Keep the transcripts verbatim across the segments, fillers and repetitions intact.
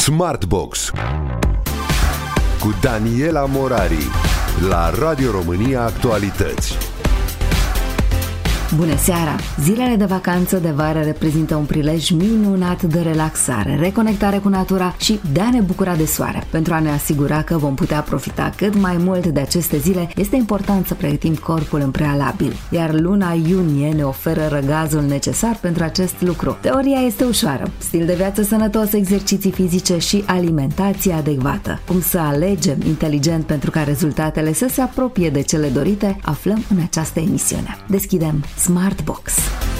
Smartbox cu Daniela Morari la Radio România Actualități. Bună seara! Zilele de vacanță de vară reprezintă un prilej minunat de relaxare, reconectare cu natura și de a ne bucura de soare. Pentru a ne asigura că vom putea profita cât mai mult de aceste zile, este important să pregătim corpul în prealabil, iar luna iunie ne oferă răgazul necesar pentru acest lucru. Teoria este ușoară: stil de viață sănătos, exerciții fizice și alimentație adecvată. Cum să alegem inteligent pentru ca rezultatele să se apropie de cele dorite, aflăm în această emisiune. Deschidem Smartbox.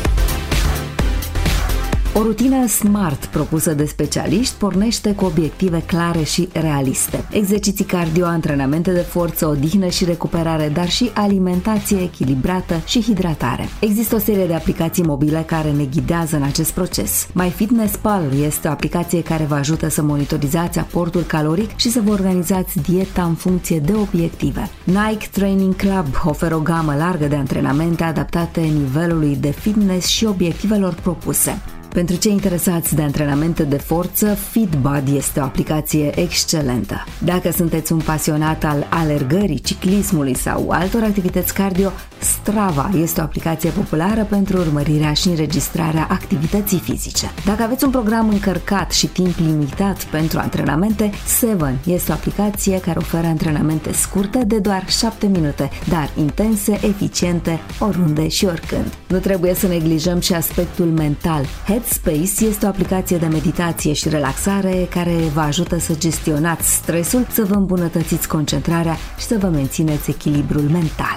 O rutină SMART propusă de specialiști pornește cu obiective clare și realiste. Exerciții cardio, antrenamente de forță, odihnă și recuperare, dar și alimentație echilibrată și hidratare. Există o serie de aplicații mobile care ne ghidează în acest proces. MyFitnessPal este o aplicație care vă ajută să monitorizați aportul caloric și să vă organizați dieta în funcție de obiective. Nike Training Club oferă o gamă largă de antrenamente adaptate nivelului de fitness și obiectivelor propuse. Pentru cei interesați de antrenamente de forță, FitBod este o aplicație excelentă. Dacă sunteți un pasionat al alergării, ciclismului sau altor activități cardio, Strava este o aplicație populară pentru urmărirea și înregistrarea activității fizice. Dacă aveți un program încărcat și timp limitat pentru antrenamente, Seven este o aplicație care oferă antrenamente scurte de doar șapte minute, dar intense, eficiente, oriunde și oricând. Nu trebuie să neglijăm și aspectul mental. Headspace este o aplicație de meditație și relaxare care vă ajută să gestionați stresul, să vă îmbunătățiți concentrarea și să vă mențineți echilibrul mental.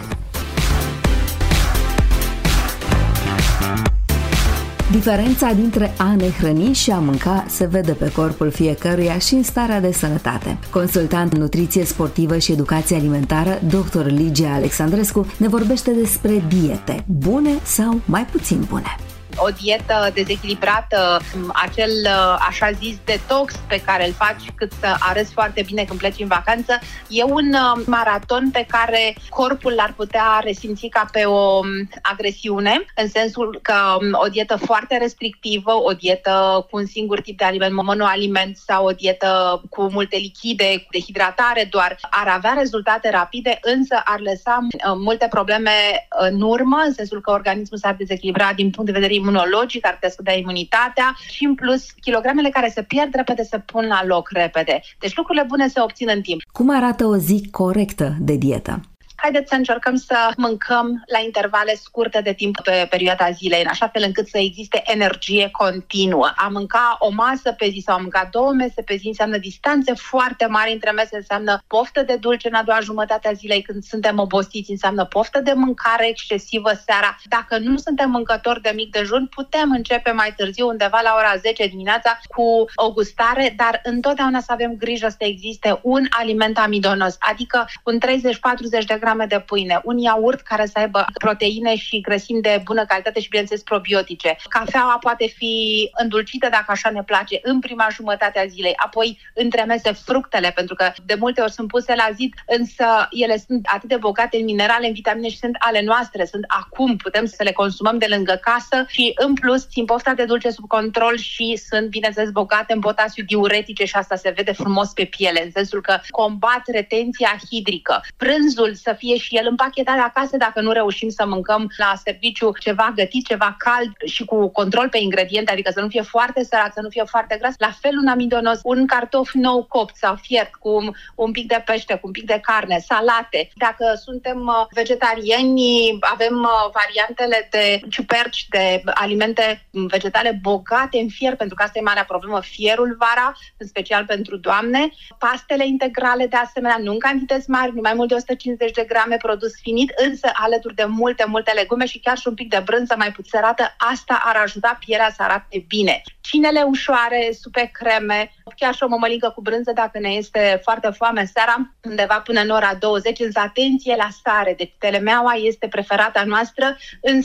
Diferența dintre a ne hrăni și a mânca se vede pe corpul fiecăruia și în starea de sănătate. Consultant în nutriție sportivă și educație alimentară, doctor Ligia Alexandrescu ne vorbește despre diete, bune sau mai puțin bune. O dietă dezechilibrată, acel așa zis detox pe care îl faci cât să arăți foarte bine când pleci în vacanță, e un maraton pe care corpul l-ar putea resimți ca pe o agresiune, în sensul că o dietă foarte restrictivă, o dietă cu un singur tip de aliment, monoaliment, sau o dietă cu multe lichide, de hidratare doar, ar avea rezultate rapide, însă ar lăsa multe probleme în urmă, în sensul că organismul s-ar dezechilibra din punct de vedere imunologic, ar putea scădea imunitatea și, în plus, kilogramele care se pierd repede se pun la loc repede. Deci lucrurile bune se obțin în timp. Cum arată o zi corectă de dietă? Haideți să încercăm să mâncăm la intervale scurte de timp pe perioada zilei, în așa fel încât să existe energie continuă. A mânca o masă pe zi sau a mânca două mese pe zi înseamnă distanțe foarte mari între mese, înseamnă poftă de dulce în a doua jumătate a zilei când suntem obosiți, înseamnă poftă de mâncare excesivă seara. Dacă nu suntem mâncători de mic dejun, putem începe mai târziu, undeva la ora zece dimineața, cu o gustare, dar întotdeauna să avem grijă să existe un aliment amidonos, adică un treizeci patruzeci de grame de pâine, un iaurt care să aibă proteine și grăsimi de bună calitate și, bineînțeles, probiotice. Cafeaua poate fi îndulcită, dacă așa ne place, în prima jumătate a zilei, apoi între mese fructele, pentru că de multe ori sunt puse la zi, însă ele sunt atât de bogate în minerale, în vitamine și sunt ale noastre, sunt acum, putem să le consumăm de lângă casă și, în plus, țin pofta de dulce sub control și sunt, bineînțeles, bogate în potasiu, diuretice și asta se vede frumos pe piele, în sensul că combat retenția hidrică. Prânzul să fie și el împachetat acasă dacă nu reușim să mâncăm la serviciu ceva gătit, ceva cald și cu control pe ingrediente, adică să nu fie foarte sărat, să nu fie foarte gras. La fel un amidonos, un cartof nou copt sau fiert cu un pic de pește, cu un pic de carne, salate. Dacă suntem vegetariani, avem variantele de ciuperci, de alimente vegetale bogate în fier, pentru că asta e marea problemă, fierul vara, în special pentru doamne. Pastele integrale, de asemenea, nu în cantități mari, nu mai mult de o sută cincizeci de grame produs finit, însă alături de multe, multe legume și chiar și un pic de brânză mai puțerată, asta ar ajuta pielea să arate bine. Cinele ușoare, supe, creme, chiar și o mămăligă cu brânză dacă ne este foarte foame seara, undeva până în ora douăzeci, însă atenție la sare, deci telemeaua este preferata noastră, însă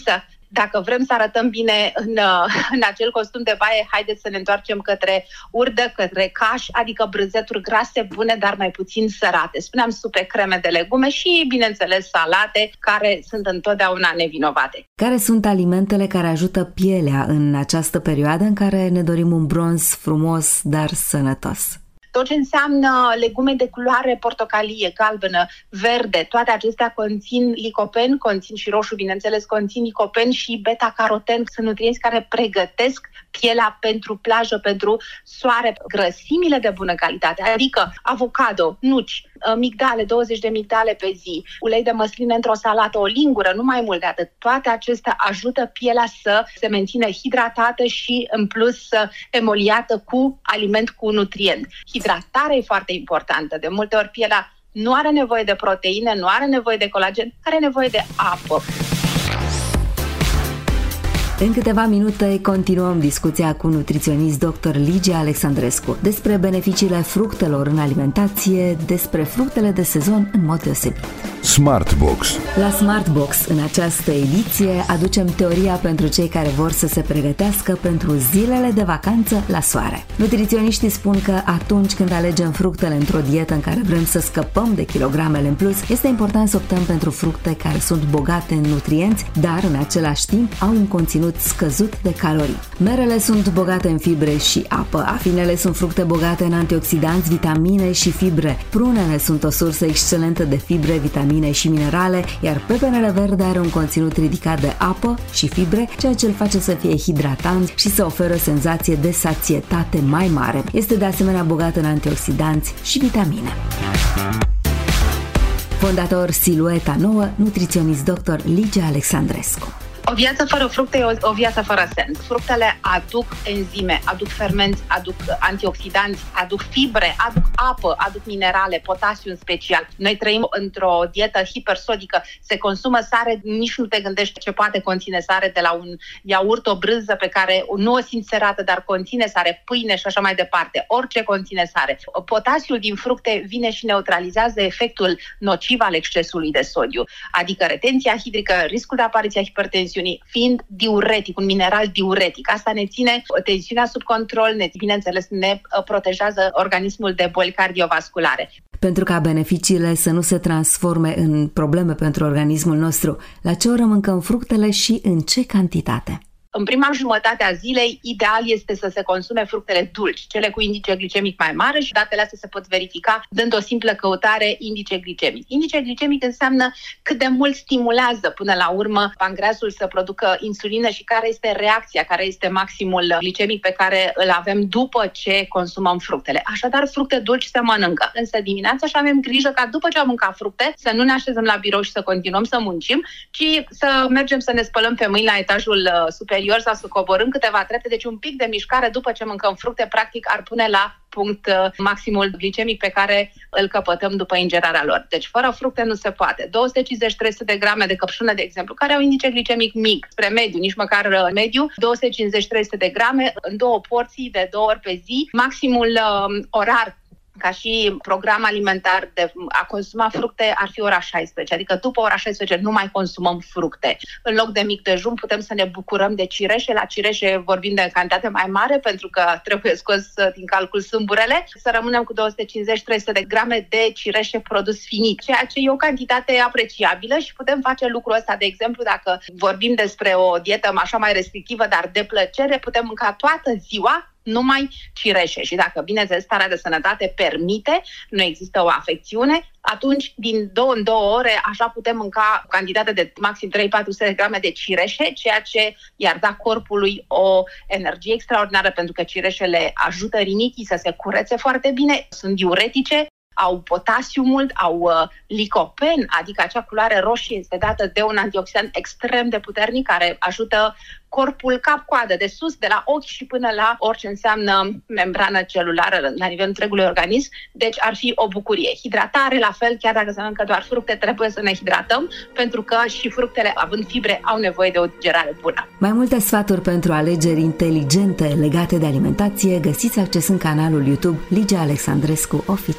Dacă vrem să arătăm bine în, în acel costum de baie, haideți să ne întoarcem către urdă, către caș, adică brânzeturi grase, bune, dar mai puțin sărate. Spuneam supe, creme de legume și, bineînțeles, salate, care sunt întotdeauna nevinovate. Care sunt alimentele care ajută pielea în această perioadă în care ne dorim un bronz frumos, dar sănătos? Tot ce înseamnă legume de culoare portocalie, galbenă, verde, toate acestea conțin licopeni, conțin și roșu, bineînțeles, conțin licopeni și beta-caroten. Sunt nutrienți care pregătesc pielea pentru plajă, pentru soare. Grăsimile de bună calitate, adică avocado, nuci, migdale, douăzeci de migdale pe zi, ulei de măsline într-o salată, o lingură, nu mai mult de atât. Toate acestea ajută pielea să se mențină hidratată și, în plus, emoliată cu aliment cu nutrient. Hidratarea e foarte importantă. De multe ori pielea nu are nevoie de proteine, nu are nevoie de colagen, are nevoie de apă. În câteva minute continuăm discuția cu nutriționist doctor Ligia Alexandrescu despre beneficiile fructelor în alimentație, despre fructele de sezon în mod deosebit. Smartbox. La Smartbox, în această ediție, aducem teoria pentru cei care vor să se pregătească pentru zilele de vacanță la soare. Nutriționiștii spun că atunci când alegem fructele într-o dietă în care vrem să scăpăm de kilogramele în plus, este important să optăm pentru fructe care sunt bogate în nutrienți, dar în același timp au un conținut scăzut de calorii. Merele sunt bogate în fibre și apă, afinele sunt fructe bogate în antioxidanți, vitamine și fibre, prunele sunt o sursă excelentă de fibre, vitamine și minerale, iar pepenele verde are un conținut ridicat de apă și fibre, ceea ce îl face să fie hidratant și să oferă o senzație de sațietate mai mare. Este de asemenea bogat în antioxidanți și vitamine. Fondator Silueta Nouă, nutriționist doctor Ligia Alexandrescu. O viață fără fructe e o, o viață fără sens. Fructele aduc enzime, aduc fermenți, aduc antioxidanți, aduc fibre, aduc apă, aduc minerale, potasiu în special. Noi trăim într-o dietă hipersodică, se consumă sare, nici nu te gândești ce poate conține sare, de la un iaurt, o brânză pe care nu o simți serată, dar conține sare, pâine și așa mai departe. Orice conține sare. Potasiul din fructe vine și neutralizează efectul nociv al excesului de sodiu, adică retenția hidrică, riscul de apariție a hipertensiunii, fiind diuretic, un mineral diuretic. Asta ne ține tensiunea sub control, ne, bineînțeles, ne protejează organismul de boli cardiovasculare. Pentru ca beneficiile să nu se transforme în probleme pentru organismul nostru, la ce oră mâncăm fructele și în ce cantitate? În prima jumătate a zilei, ideal este să se consume fructele dulci, cele cu indice glicemic mai mare, și datele astea se pot verifica dând o simplă căutare indice glicemic. Indice glicemic înseamnă cât de mult stimulează până la urmă pancreasul să producă insulină și care este reacția, care este maximul glicemic pe care îl avem după ce consumăm fructele. Așadar, fructe dulci se mănâncă, însă dimineața și avem grijă ca după ce am mâncat fructe să nu ne așezăm la birou și să continuăm să muncim, ci să mergem să ne spălăm pe mâini la etajul superior sau să coborâm câteva trepte, deci un pic de mișcare după ce mâncăm fructe, practic ar pune la punct maximul glicemic pe care îl căpătăm după ingerarea lor. Deci fără fructe nu se poate. două sute cincizeci - trei sute de grame de căpșună, de exemplu, care au indice glicemic mic, spre mediu, nici măcar mediu, două sute cincizeci - trei sute de grame în două porții de două ori pe zi. Maximul uh, orar ca și program alimentar de a consuma fructe ar fi ora șaisprezece, adică după ora șaisprezece nu mai consumăm fructe. În loc de mic dejun putem să ne bucurăm de cireșe, la cireșe vorbim de cantitate mai mare pentru că trebuie scos din calcul sâmburele, să rămânem cu două sute cincizeci - trei sute de grame de cireșe produs finit, ceea ce e o cantitate apreciabilă și putem face lucrul ăsta, de exemplu, dacă vorbim despre o dietă așa mai restrictivă, dar de plăcere, putem mânca toată ziua numai cireșe și dacă, bineînțeles, starea de sănătate permite, nu există o afecțiune, atunci din două în două ore așa putem mânca o cantitate de maxim trei - patru sute de grame de cireșe, ceea ce i-ar da corpului o energie extraordinară pentru că cireșele ajută rinichii să se curețe foarte bine, sunt diuretice, au potasiu mult, au uh, licopen, adică acea culoare roșie este dată de un antioxidant extrem de puternic care ajută corpul cap-coadă, de sus, de la ochi și până la orice înseamnă membrană celulară la nivelul întregului organism, deci ar fi o bucurie. Hidratare, la fel, chiar dacă se mănâncă doar fructe, trebuie să ne hidratăm, pentru că și fructele, având fibre, au nevoie de o digerare bună. Mai multe sfaturi pentru alegeri inteligente legate de alimentație găsiți accesând canalul YouTube Ligia Alexandrescu Oficial.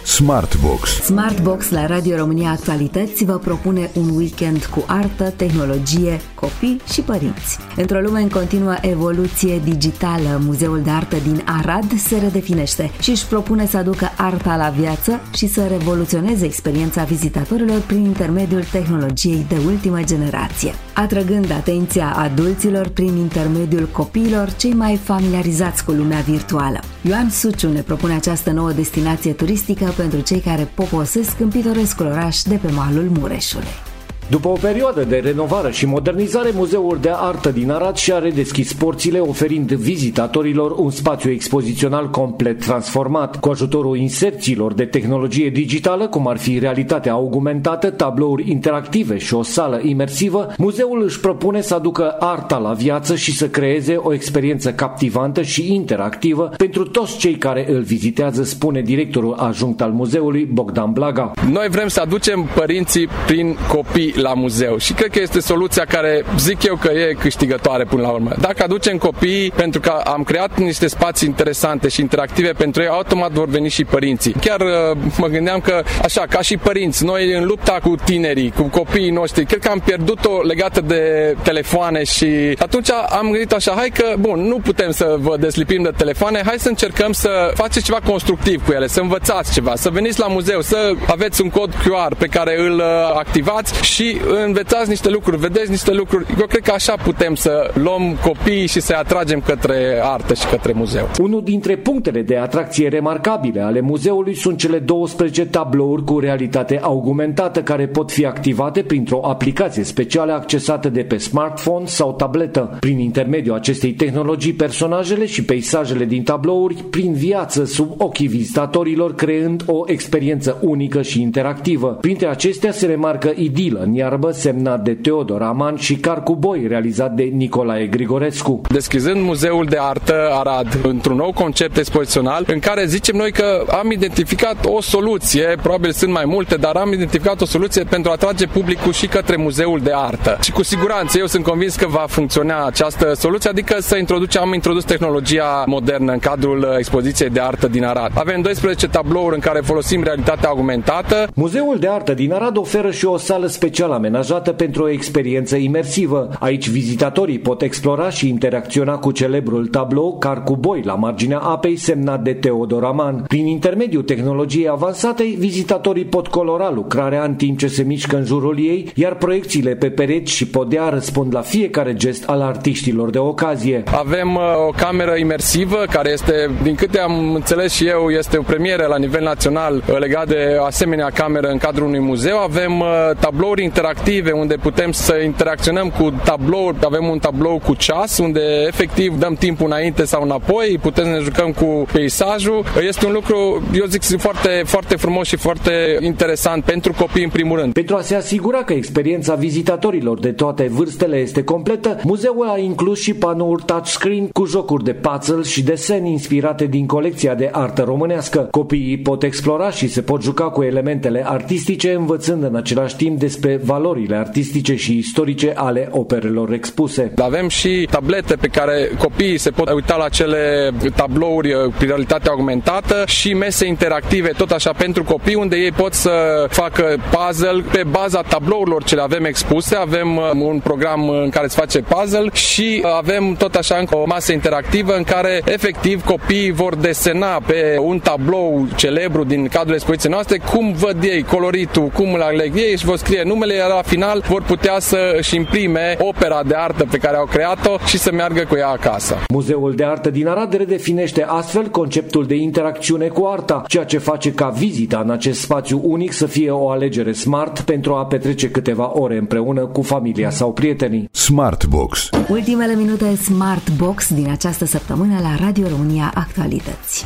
Smartbox. Smartbox la Radio România Actualități vă propune un weekend cu artă, tehnologie, copii și părinți. Într-o lume în continuă evoluție digitală, Muzeul de Artă din Arad se redefinește și își propune să aducă arta la viață și să revoluționeze experiența vizitatorilor prin intermediul tehnologiei de ultimă generație, atrăgând atenția adulților prin intermediul copiilor cei mai familiarizați cu lumea virtuală. Ioan Suciu ne propune această nouă destinație turistică pentru cei care poposesc în pitorescul oraș de pe malul Mureșului. După o perioadă de renovare și modernizare, Muzeul de Artă din Arad și-a redeschis porțile, oferind vizitatorilor un spațiu expozițional complet transformat. Cu ajutorul inserțiilor de tehnologie digitală, cum ar fi realitatea augmentată, tablouri interactive și o sală imersivă, muzeul își propune să aducă arta la viață și să creeze o experiență captivantă și interactivă pentru toți cei care îl vizitează, spune directorul adjunct al muzeului, Bogdan Blaga. Noi vrem să aducem părinții prin copii la muzeu și cred că este soluția care zic eu că e câștigătoare până la urmă. Dacă aducem copiii, pentru că am creat niște spații interesante și interactive pentru ei, automat vor veni și părinții. Chiar mă gândeam că, așa, ca și părinți, noi în lupta cu tinerii, cu copiii noștri, cred că am pierdut-o legată de telefoane și atunci am gândit așa, hai că, bun, nu putem să vă deslipim de telefoane, hai să încercăm să faceți ceva constructiv cu ele, să învățați ceva, să veniți la muzeu, să aveți un cod Q R pe care îl activați și învețați niște lucruri, vedeți niște lucruri. Eu cred că așa putem să luăm copiii și să-i atragem către artă și către muzeu. Unul dintre punctele de atracție remarcabile ale muzeului sunt cele douăsprezece tablouri cu realitate augmentată care pot fi activate printr-o aplicație specială accesată de pe smartphone sau tabletă. Prin intermediul acestei tehnologii, personajele și peisajele din tablouri prin viață sub ochii vizitatorilor, creând o experiență unică și interactivă. Printre acestea se remarcă Idilă în iarbă, semnat de Teodor Aman, și Car cu boi, realizat de Nicolae Grigorescu. Deschizând Muzeul de Artă Arad într-un nou concept expozițional în care zicem noi că am identificat o soluție, probabil sunt mai multe, dar am identificat o soluție pentru a atrage publicul și către Muzeul de Artă. Și cu siguranță eu sunt convins că va funcționa această soluție, adică să introducem, am introdus tehnologia modernă în cadrul expoziției de artă din Arad. Avem doisprezece tablouri în care folosim realitatea augmentată. Muzeul de Artă din Arad oferă și o sală special amenajată pentru o experiență imersivă. Aici vizitatorii pot explora și interacționa cu celebrul tablou Car cu boi la marginea apei, semnat de Teodor Aman. Prin intermediul tehnologiei avansate, vizitatorii pot colora lucrarea în timp ce se mișcă în jurul ei, iar proiecțiile pe pereți și podea răspund la fiecare gest al artiștilor de ocazie. Avem uh, o cameră imersivă care este, din câte am înțeles și eu, este o premieră la nivel național uh, legat de asemenea cameră în cadrul unui muzeu. Avem uh, tablouri interactive unde putem să interacționăm cu tablouri. Avem un tablou cu ceas unde efectiv dăm timpul înainte sau înapoi, putem să ne jucăm cu peisajul. Este un lucru, eu zic, foarte, foarte frumos și foarte interesant pentru copii în primul rând. Pentru a se asigura că experiența vizitatorilor de toate vârstele este completă, muzeul a inclus și panouri touchscreen cu jocuri de puzzle și desene inspirate din colecția de artă românească. Copiii pot explora și se pot juca cu elementele artistice, învățând în același timp despre valorile artistice și istorice ale operelor expuse. Avem și tablete pe care copiii se pot uita la cele tablouri prin realitate augmentată și mese interactive, tot așa pentru copii, unde ei pot să facă puzzle pe baza tablourilor ce le avem expuse. Avem un program în care se face puzzle și avem tot așa încă o masă interactivă în care efectiv copiii vor desena pe un tablou celebru din cadrul expoziției noastre cum văd ei coloritul, cum îl aleg ei, și vor scrie numele, iar la final vor putea să își imprime opera de artă pe care au creat-o și să meargă cu ea acasă. Muzeul de Artă din Arad redefinește astfel conceptul de interacțiune cu arta, ceea ce face ca vizita în acest spațiu unic să fie o alegere smart pentru a petrece câteva ore împreună cu familia sau prietenii. Smartbox. Ultimele minute Smartbox din această săptămână la Radio România Actualități.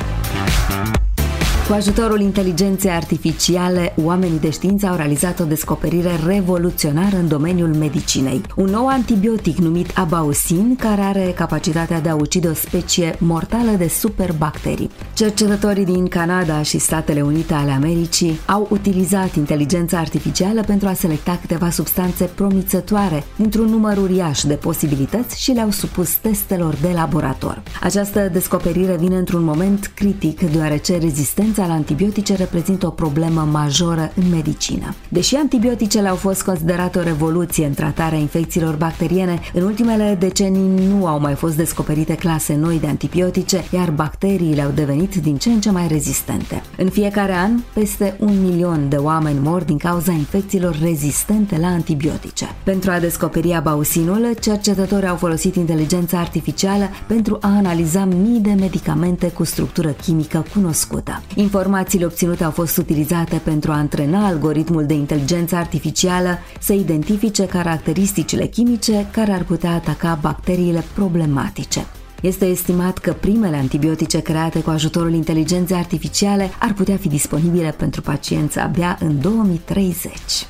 Cu ajutorul inteligenței artificiale, oamenii de știință au realizat o descoperire revoluționară în domeniul medicinei. Un nou antibiotic numit Abausin, care are capacitatea de a ucide o specie mortală de superbacterii. Cercetătorii din Canada și Statele Unite ale Americii au utilizat inteligența artificială pentru a selecta câteva substanțe promițătoare dintr-un număr uriaș de posibilități și le-au supus testelor de laborator. Această descoperire vine într-un moment critic, deoarece rezistența rezistența la antibiotice reprezintă o problemă majoră în medicină. Deși antibioticele au fost considerate o revoluție în tratarea infecțiilor bacteriene, în ultimele decenii nu au mai fost descoperite clase noi de antibiotice, iar bacteriile au devenit din ce în ce mai rezistente. În fiecare an, peste un milion de oameni mor din cauza infecțiilor rezistente la antibiotice. Pentru a descoperi abausinul, cercetătorii au folosit inteligența artificială pentru a analiza mii de medicamente cu structură chimică cunoscută. Informațiile obținute au fost utilizate pentru a antrena algoritmul de inteligență artificială să identifice caracteristicile chimice care ar putea ataca bacteriile problematice. Este estimat că primele antibiotice create cu ajutorul inteligenței artificiale ar putea fi disponibile pentru pacienți abia în două mii treizeci.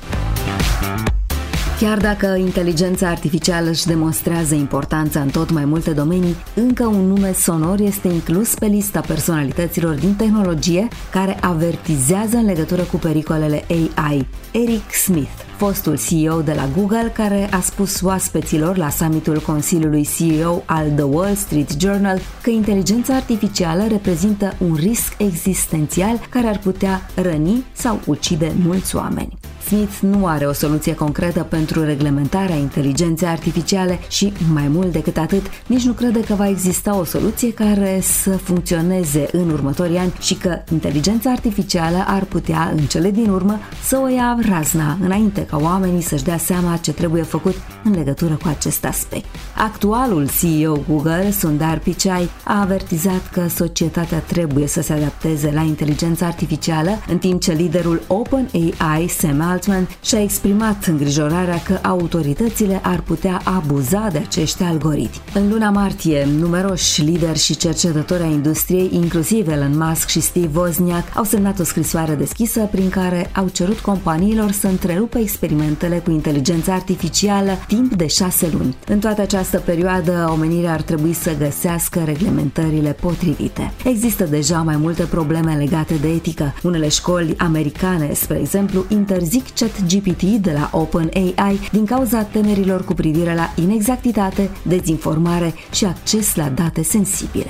Chiar dacă inteligența artificială își demonstrează importanța în tot mai multe domenii, încă un nume sonor este inclus pe lista personalităților din tehnologie care avertizează în legătură cu pericolele A I. Eric Schmidt, fostul C E O de la Google, care a spus oaspeților la summitul Consiliului C E O al The Wall Street Journal că inteligența artificială reprezintă un risc existențial care ar putea răni sau ucide mulți oameni. Smith nu are o soluție concretă pentru reglementarea inteligenței artificiale și, mai mult decât atât, nici nu crede că va exista o soluție care să funcționeze în următorii ani și că inteligența artificială ar putea, în cele din urmă, să o ia razna înainte ca oamenii să-și dea seama ce trebuie făcut în legătură cu acest aspect. Actualul C E O Google, Sundar Pichai, a avertizat că societatea trebuie să se adapteze la inteligența artificială, în timp ce liderul OpenAI, Sam Altman, și-a exprimat îngrijorarea că autoritățile ar putea abuza de acești algoritmi. În luna martie, numeroși lideri și cercetători ai industriei, inclusiv Elon Musk și Steve Wozniak, au semnat o scrisoare deschisă prin care au cerut companiilor să întrerupă experimentele cu inteligența artificială timp de șase luni. În toată această perioadă, omenirea ar trebui să găsească reglementările potrivite. Există deja mai multe probleme legate de etică. Unele școli americane, spre exemplu, interzic ChatGPT de la OpenAI din cauza temerilor cu privire la inexactitate, dezinformare și acces la date sensibile.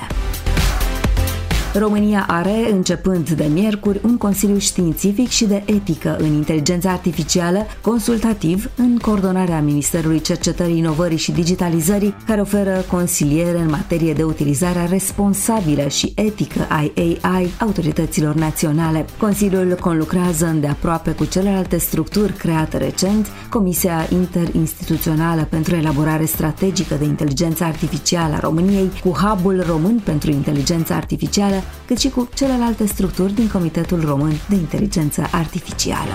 România are, începând de miercuri, un consiliu științific și de etică în inteligența artificială, consultativ, în coordonarea Ministerului Cercetării, Inovării și Digitalizării, care oferă consiliere în materie de utilizare responsabilă și etică a A I autorităților naționale. Consiliul conlucrează îndeaproape cu celelalte structuri create recent, Comisia Interinstituțională pentru Elaborare Strategică de Inteligență Artificială a României, cu Hub-ul Român pentru Inteligență Artificială, cât și cu celelalte structuri din Comitetul Român de Inteligență Artificială.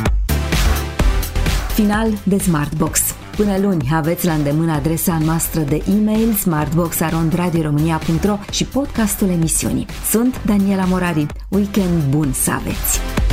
Final de Smartbox. Până luni aveți la îndemână adresa noastră de e-mail smartbox arond radio românia punct ro și podcastul emisiunii. Sunt Daniela Morari. Weekend bun să aveți!